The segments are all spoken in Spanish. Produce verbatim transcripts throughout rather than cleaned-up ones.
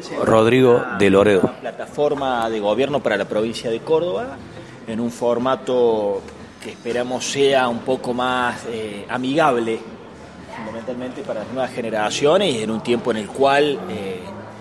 Rodrigo de Loredo. Una plataforma de gobierno para la provincia de Córdoba en un formato que esperamos sea un poco más eh, amigable, fundamentalmente para las nuevas generaciones y en un tiempo en el cual eh,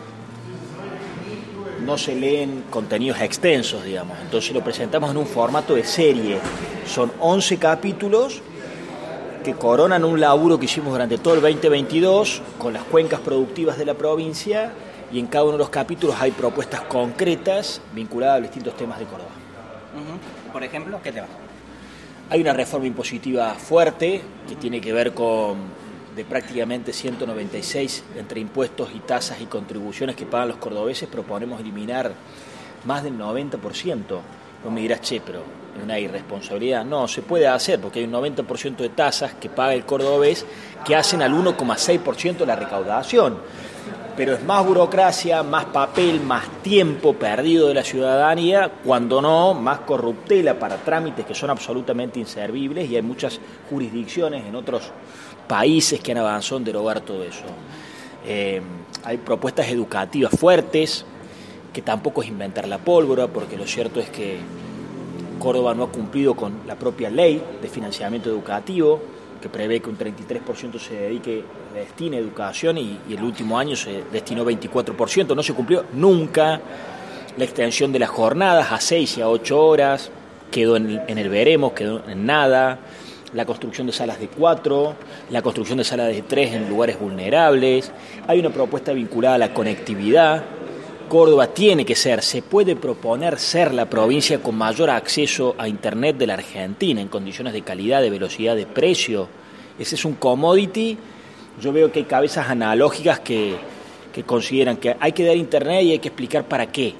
no se leen contenidos extensos, digamos. Entonces lo presentamos en un formato de serie. Son once capítulos que coronan un laburo que hicimos durante todo el veinte veintidós con las cuencas productivas de la provincia, y en cada uno de los capítulos hay propuestas concretas vinculadas a distintos temas de Córdoba. Uh-huh. Por ejemplo, ¿qué temas? Hay una reforma impositiva fuerte que tiene que ver con de prácticamente ciento noventa y seis entre impuestos y tasas y contribuciones que pagan los cordobeses. Proponemos eliminar más del noventa por ciento. No me dirás, che, pero es una irresponsabilidad. No, se puede hacer porque hay un noventa por ciento de tasas que paga el cordobés que hacen al uno coma seis por ciento de la recaudación. Pero es más burocracia, más papel, más tiempo perdido de la ciudadanía, cuando no, más corruptela para trámites que son absolutamente inservibles, y hay muchas jurisdicciones en otros países que han avanzado en derogar todo eso. Eh, hay propuestas educativas fuertes, que tampoco es inventar la pólvora, porque lo cierto es que Córdoba no ha cumplido con la propia ley de financiamiento educativo, que prevé que un treinta y tres por ciento se dedique, destine a educación, y, y el último año se destinó veinticuatro por ciento, no se cumplió nunca. La extensión de las jornadas a seis y a ocho horas quedó en, en el veremos, quedó en nada. La construcción de salas de cuatro, la construcción de salas de tres en lugares vulnerables. Hay una propuesta vinculada a la conectividad. Córdoba tiene que ser, se puede proponer ser la provincia con mayor acceso a Internet de la Argentina en condiciones de calidad, de velocidad, de precio. Ese es un commodity. Yo veo que hay cabezas analógicas que, que consideran que hay que dar Internet y hay que explicar para qué.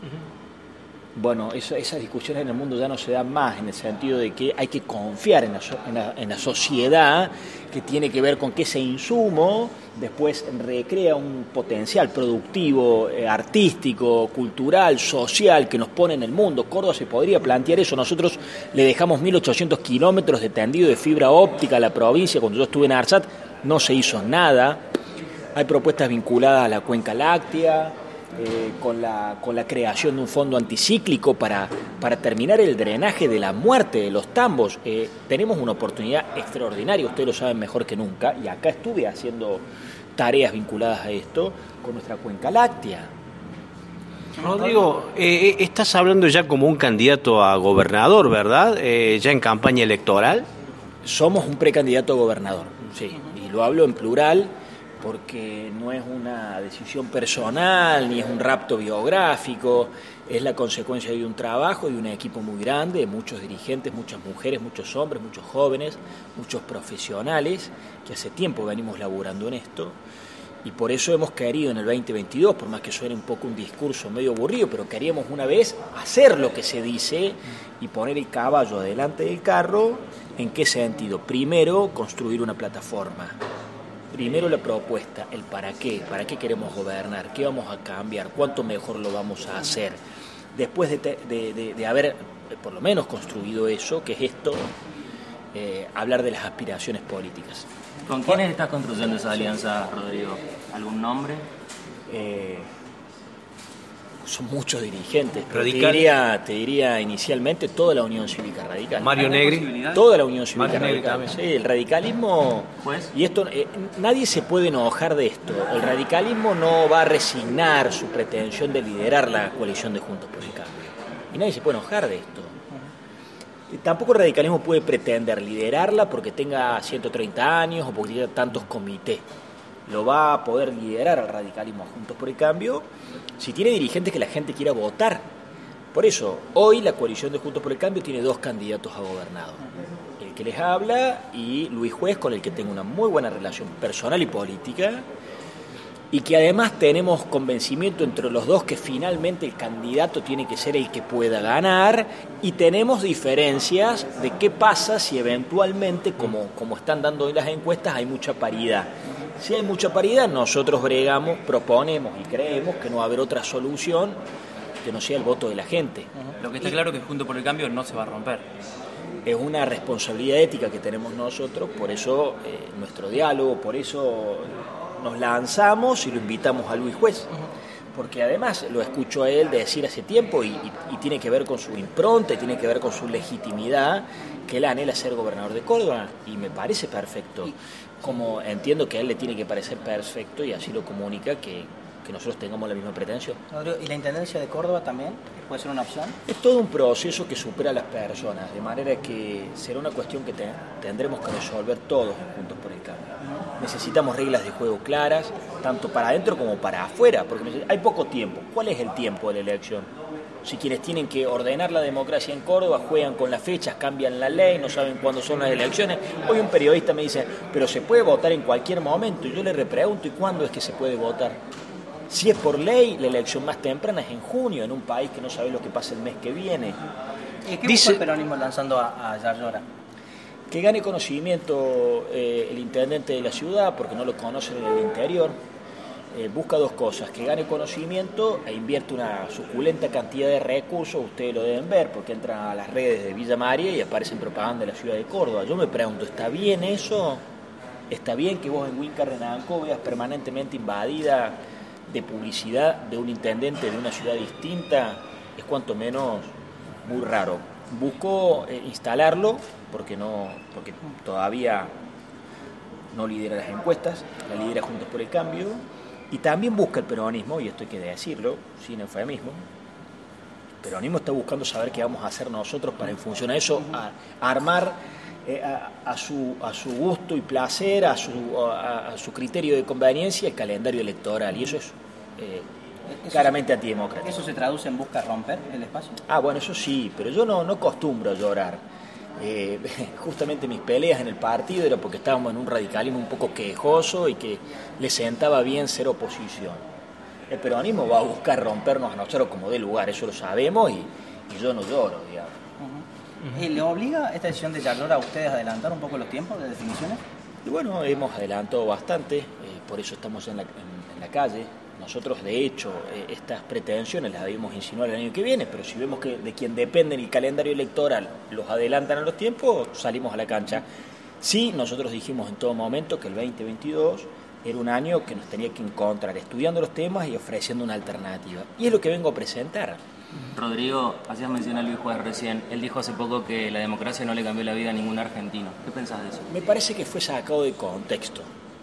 Bueno, eso, esas discusiones en el mundo ya no se dan más, en el sentido de que hay que confiar en la, en la, en la sociedad, que tiene que ver con que ese insumo después recrea un potencial productivo, eh, artístico, cultural, social, que nos pone en el mundo. Córdoba se podría plantear eso. Nosotros le dejamos mil ochocientos kilómetros de tendido de fibra óptica a la provincia. Cuando yo estuve en ARSAT no se hizo nada. Hay propuestas vinculadas a la cuenca láctea, Eh, con la, con la creación de un fondo anticíclico para, para terminar el drenaje de la muerte de los tambos. Eh, tenemos una oportunidad extraordinaria, ustedes lo saben mejor que nunca, y acá estuve haciendo tareas vinculadas a esto con nuestra cuenca láctea. Rodrigo, eh, estás hablando ya como un candidato a gobernador, ¿verdad? Eh, ya en campaña electoral. Somos un precandidato a gobernador, sí, y lo hablo en plural, porque no es una decisión personal, ni es un rapto biográfico, es la consecuencia de un trabajo y un equipo muy grande, muchos dirigentes, muchas mujeres, muchos hombres, muchos jóvenes, muchos profesionales, que hace tiempo venimos laburando en esto, y por eso hemos querido en el veinte veintidós, por más que suene un poco un discurso medio aburrido, pero queríamos una vez hacer lo que se dice y poner el caballo adelante del carro. ¿En qué sentido? Primero, construir una plataforma. Primero la propuesta, el para qué, para qué queremos gobernar, qué vamos a cambiar, cuánto mejor lo vamos a hacer. Después de, te, de, de, de haber por lo menos construido eso, que es esto, eh, hablar de las aspiraciones políticas. ¿Con quiénes estás construyendo esa alianza, Rodrigo? ¿Algún nombre? Eh, son muchos dirigentes, pero te Radical. diría, te diría inicialmente toda la Unión Cívica Radical. Mario Negri. Toda la Unión Cívica Mario Negri Radical. también. Sí, el radicalismo, Pues. y esto eh, nadie se puede enojar de esto. El radicalismo no va a resignar su pretensión de liderar la coalición de Juntos por el Cambio. Y nadie se puede enojar de esto. Y tampoco el radicalismo puede pretender liderarla porque tenga ciento treinta años o porque tenga tantos comités. Lo va a poder liderar al radicalismo Juntos por el Cambio si tiene dirigentes que la gente quiera votar. Por eso, hoy la coalición de Juntos por el Cambio tiene dos candidatos a gobernador. El que les habla y Luis Juez, con el que tengo una muy buena relación personal y política, y que además tenemos convencimiento entre los dos que finalmente el candidato tiene que ser el que pueda ganar, y tenemos diferencias de qué pasa si eventualmente, como, como están dando hoy las encuestas, hay mucha paridad. Si hay mucha paridad, nosotros bregamos, proponemos y creemos que no va a haber otra solución que no sea el voto de la gente. Uh-huh. Lo que está y, claro que Juntos por el Cambio no se va a romper. Es una responsabilidad ética que tenemos nosotros, por eso eh, nuestro diálogo, por eso nos lanzamos y lo invitamos a Luis Juez. Uh-huh. porque además lo escucho a él decir hace tiempo y, y, y tiene que ver con su impronta, y tiene que ver con su legitimidad, que él anhela ser gobernador de Córdoba, y me parece perfecto. Como entiendo que a él le tiene que parecer perfecto, y así lo comunica, que, que nosotros tengamos la misma pretensión. ¿Y la Intendencia de Córdoba también puede ser una opción? Es todo un proceso que supera a las personas, de manera que será una cuestión que te, tendremos que resolver todos juntos por el cambio. Necesitamos reglas de juego claras, tanto para adentro como para afuera, porque hay poco tiempo. ¿Cuál es el tiempo de la elección? Si quienes tienen que ordenar la democracia en Córdoba juegan con las fechas, cambian la ley, no saben cuándo son las elecciones. Hoy un periodista me dice, pero se puede votar en cualquier momento. Y yo le repregunto, ¿y cuándo es que se puede votar? Si es por ley, la elección más temprana es en junio, en un país que no sabe lo que pasa el mes que viene. ¿Y qué busca el peronismo lanzando a, a Yarlora? Que gane conocimiento eh, el intendente de la ciudad, porque no lo conocen en el interior. Eh, busca dos cosas, que gane conocimiento e invierte una suculenta cantidad de recursos, ustedes lo deben ver, porque entran a las redes de Villa María y aparecen propaganda de la ciudad de Córdoba. Yo me pregunto, ¿está bien eso? ¿Está bien que vos en Huincarrenanco veas permanentemente invadida de publicidad de un intendente de una ciudad distinta? Es cuanto menos muy raro. Busco eh, instalarlo, porque, no, porque todavía no lidera las encuestas, la lidera Juntos por el Cambio. Y también busca el peronismo, y esto hay que decirlo, sin eufemismo, el peronismo está buscando saber qué vamos a hacer nosotros para, en función a eso, a, a armar eh, a, a, su, a su gusto y placer, a su, a, a su criterio de conveniencia, el calendario electoral, y eso es eh, eso claramente es, antidemocrático. ¿Eso se traduce en busca de romper el espacio? Ah, bueno, eso sí, pero yo no, no acostumbro a llorar. Eh, justamente mis peleas en el partido era porque estábamos en un radicalismo un poco quejoso y que le sentaba bien ser oposición. El peronismo va a buscar rompernos a nosotros como de lugar, eso lo sabemos, y, y yo no lloro, digamos. Uh-huh. ¿Y le obliga esta decisión de Yarlora a ustedes a adelantar un poco los tiempos de definiciones? Y bueno, hemos adelantado bastante, eh, por eso estamos en la, en, en la calle. Nosotros, de hecho, eh, estas pretensiones las habíamos insinuado el año que viene, pero si vemos que de quien depende el calendario electoral los adelantan a los tiempos, salimos a la cancha. Sí, nosotros dijimos en todo momento que el veinte veintidós era un año que nos tenía que encontrar estudiando los temas y ofreciendo una alternativa. Y es lo que vengo a presentar. Rodrigo, hacías mención a Luis Juez recién. Él dijo hace poco que la democracia no le cambió la vida a ningún argentino. ¿Qué pensás de eso? Me parece que fue sacado de contexto.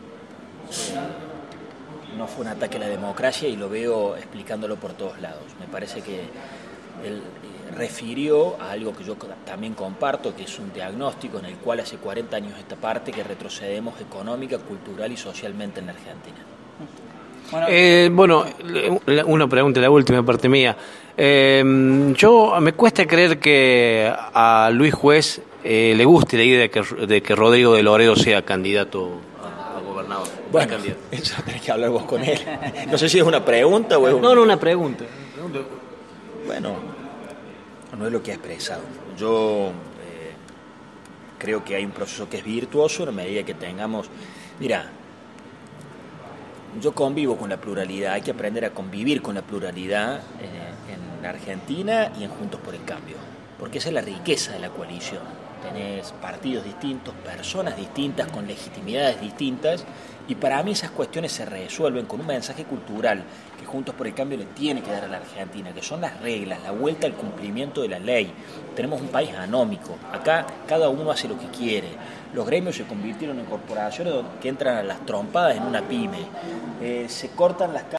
No fue un ataque a la democracia, y lo veo explicándolo por todos lados. Me parece que él refirió a algo que yo también comparto, que es un diagnóstico en el cual hace cuarenta años esta parte que retrocedemos económica, cultural y socialmente en la Argentina. Bueno, eh, bueno una pregunta, la última parte mía. Eh, yo me cuesta creer que a Luis Juez eh, le guste la idea de que, de que Rodrigo de Loredo sea candidato a, a gobernador. Bueno, candidato. Eso tenés que hablar vos con él. No sé si es una pregunta o es un... No, no, una pregunta. Bueno, no es lo que ha expresado. Yo eh, creo que hay un proceso que es virtuoso en la medida que tengamos... Mira, yo convivo con la pluralidad, hay que aprender a convivir con la pluralidad eh, en la Argentina y en Juntos por el Cambio, porque esa es la riqueza de la coalición. Tenés partidos distintos, personas distintas, con legitimidades distintas, y para mí esas cuestiones se resuelven con un mensaje cultural que Juntos por el Cambio le tiene que dar a la Argentina, que son las reglas, la vuelta al cumplimiento de la ley. Tenemos un país anómico, acá cada uno hace lo que quiere. Los gremios se convirtieron en corporaciones que entran a las trompadas en una pyme. Eh, se cortan las